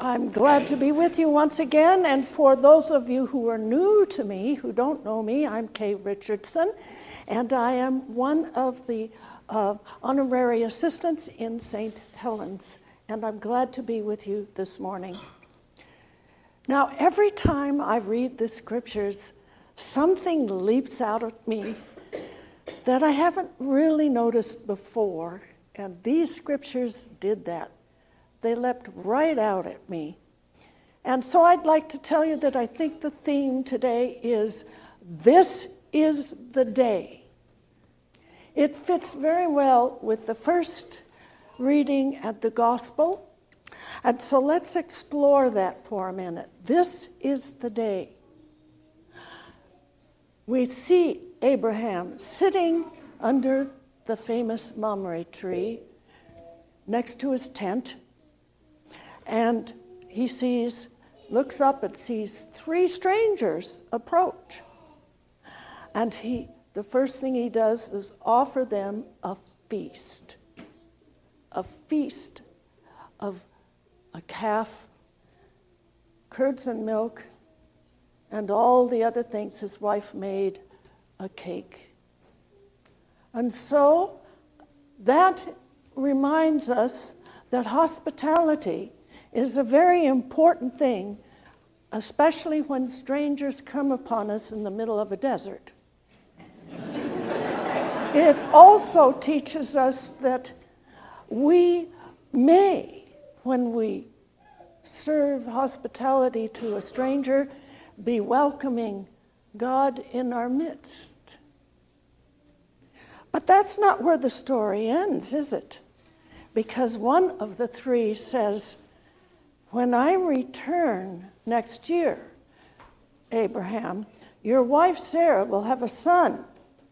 I'm glad to be with you once again, and for those of you who are new to me, who don't know me, I'm Kay Richardson, and I am one of the honorary assistants in St. Helens, and I'm glad to be with you this morning. Now, every time I read the scriptures, something leaps out at me that I haven't really noticed before, and these scriptures did that. They leapt right out at me. And so I'd like to tell you that I think the theme today is, this is the day. It fits very well with the first reading at the gospel. And so let's explore that for a minute. This is the day. We see Abraham sitting under the famous Mamre tree next to his tent. And he looks up and sees three strangers approach. And the first thing he does is offer them a feast of a calf, curds and milk, and all the other things his wife made, a cake. And so that reminds us that hospitality is a very important thing, especially when strangers come upon us in the middle of a desert. It also teaches us that we may, when we serve hospitality to a stranger, be welcoming God in our midst. But that's not where the story ends, is it? Because one of the three says, "When I return next year, Abraham, your wife Sarah will have a son."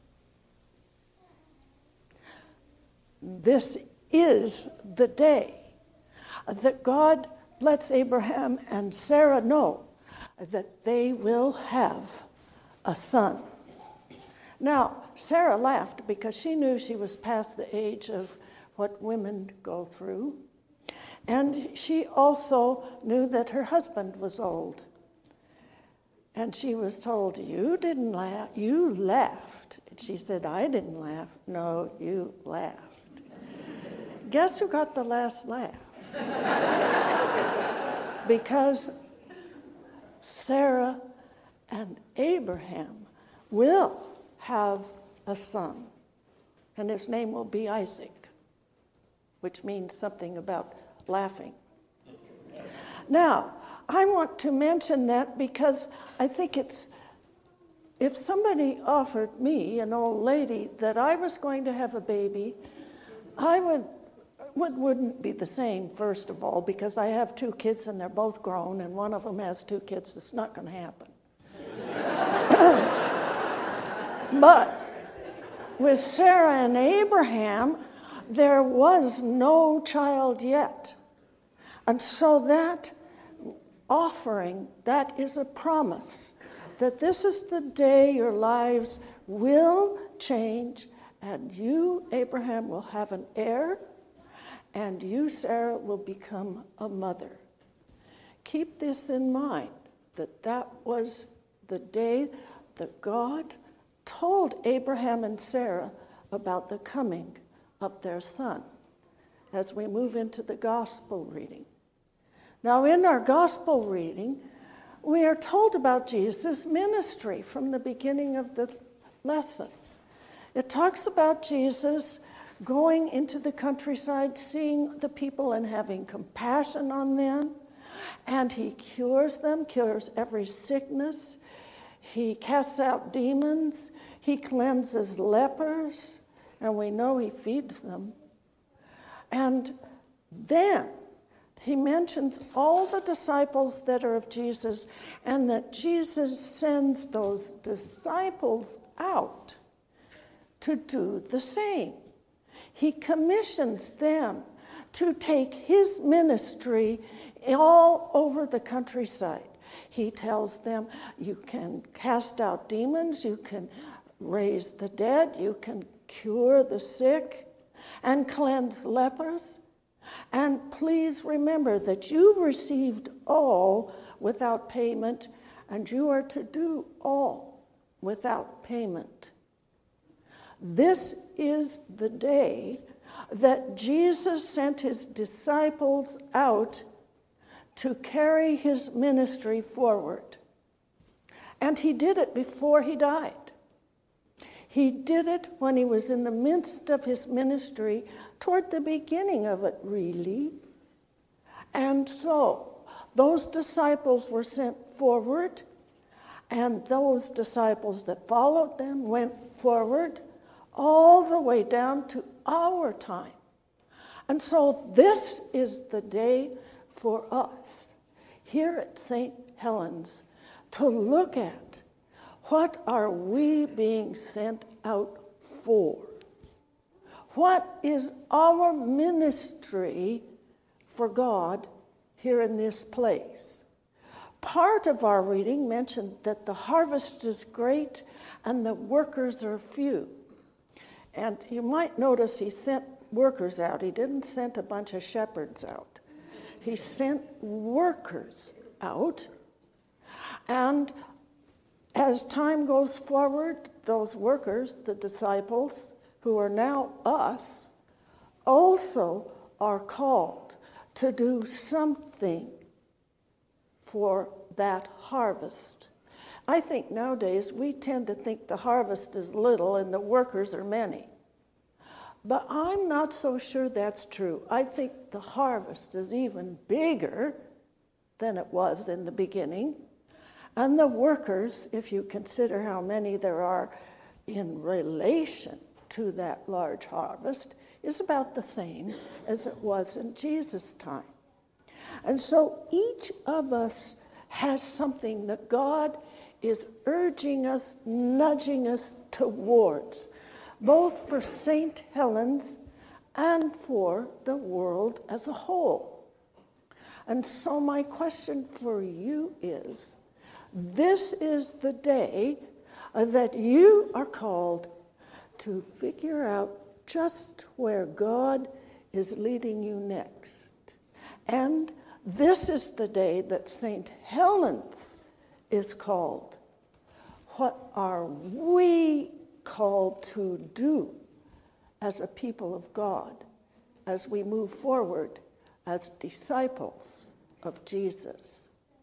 This is the day that God lets Abraham and Sarah know that they will have a son. Now, Sarah laughed because she knew she was past the age of what women go through. And she also knew that her husband was old. And she was told, "You didn't laugh, you laughed." And she said, "I didn't laugh." "No, you laughed." Guess who got the last laugh? Because Sarah and Abraham will have a son, and his name will be Isaac, which means something about laughing. Now, I want to mention that because I think if somebody offered me, an old lady, that I was going to have a baby, I wouldn't be the same, first of all, because I have two kids and they're both grown, and one of them has two kids. It's not going to happen. But with Sarah and Abraham, there was no child yet. And so that offering, that is a promise that this is the day your lives will change, and you, Abraham, will have an heir, and you, Sarah, will become a mother. Keep this in mind, that was the day that God told Abraham and Sarah about the coming of their son, as we move into the gospel reading. Now, in our gospel reading, we are told about Jesus' ministry from the beginning of the lesson. It talks about Jesus going into the countryside, seeing the people and having compassion on them, and he cures them, cures every sickness. He casts out demons. He cleanses lepers, and we know he feeds them. And then he mentions all the disciples that are of Jesus, and that Jesus sends those disciples out to do the same. He commissions them to take his ministry all over the countryside. He tells them, you can cast out demons, you can raise the dead, you can cure the sick, and cleanse lepers. And please remember that you received all without payment, and you are to do all without payment. This is the day that Jesus sent his disciples out to carry his ministry forward. And he did it before he died. He did it when he was in the midst of his ministry, toward the beginning of it, really. And so those disciples were sent forward, and those disciples that followed them went forward all the way down to our time. And so this is the day for us here at St. Helens to look at what are we being sent out for? What is our ministry for God here in this place? Part of our reading mentioned that the harvest is great and the workers are few. And you might notice he sent workers out. He didn't send a bunch of shepherds out. He sent workers out. And as time goes forward, those workers, the disciples, who are now us, also are called to do something for that harvest. I think nowadays we tend to think the harvest is little and the workers are many. But I'm not so sure that's true. I think the harvest is even bigger than it was in the beginning. And the workers, if you consider how many there are in relation to that large harvest, is about the same as it was in Jesus' time. And so each of us has something that God is urging us, nudging us towards, both for St. Helens and for the world as a whole. And so my question for you is, this is the day that you are called to figure out just where God is leading you next. And this is the day that St. Helens is called. What are we called to do as a people of God as we move forward as disciples of Jesus?